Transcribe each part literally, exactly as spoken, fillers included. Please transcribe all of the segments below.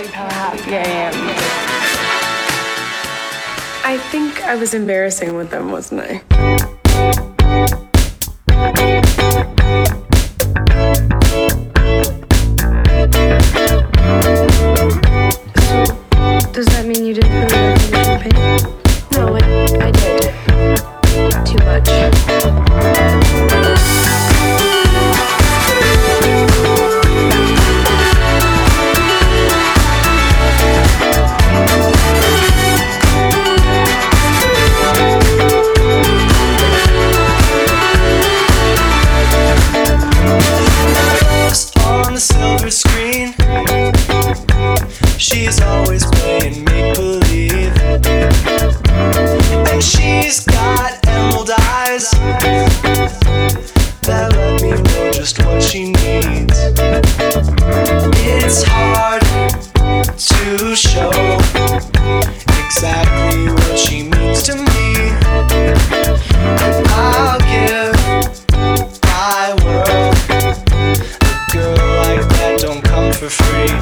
Perhaps, yeah, yeah, yeah. I think I was embarrassing with them, wasn't I? So, does that mean you didn't really like the champagne? No, I, I did. Too much. Silver screen, she's always playing make-believe, and she's got emerald eyes that let me know just what she needs. It's hard to show exactly what she means to me, and I'll give my world. Girl like that don't come for free.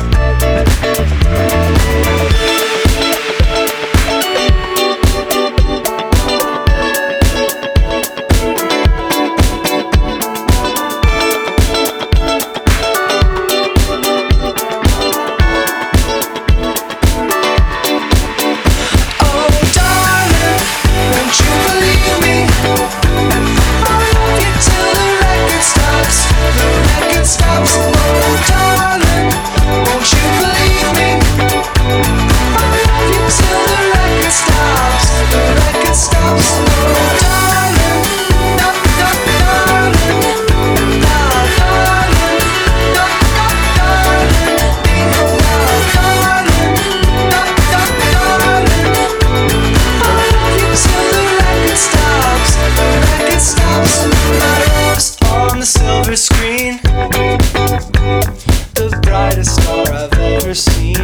Oh darling, won't you believe me? I'll love you till the record stops. The record stops. Oh darling, won't you believe me? I'll love you till the record stops. The record stops. Oh darling, no, no, darling, no, darling, no, no, darling, no, darling, no, no, darling. I'll love you till the record stops. The record stops. My rose on the silver screen, the brightest star I've ever seen.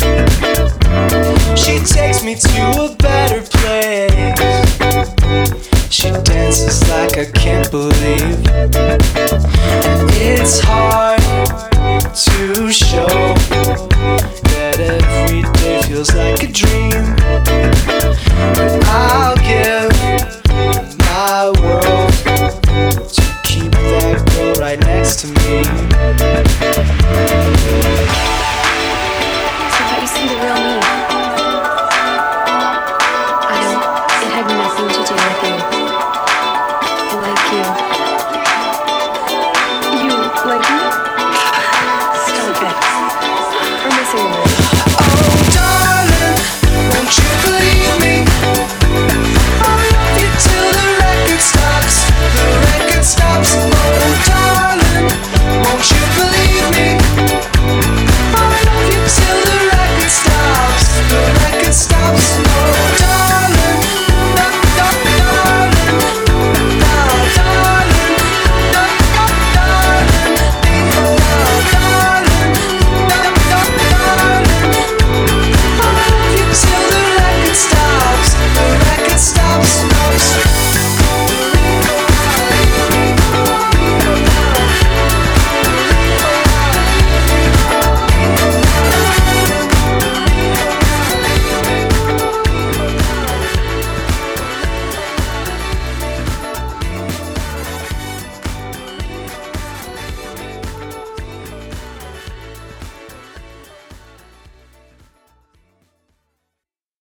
She takes me to a better place. She dances like I can't believe, and it's hard to show that every day feels like a dream. But I'll give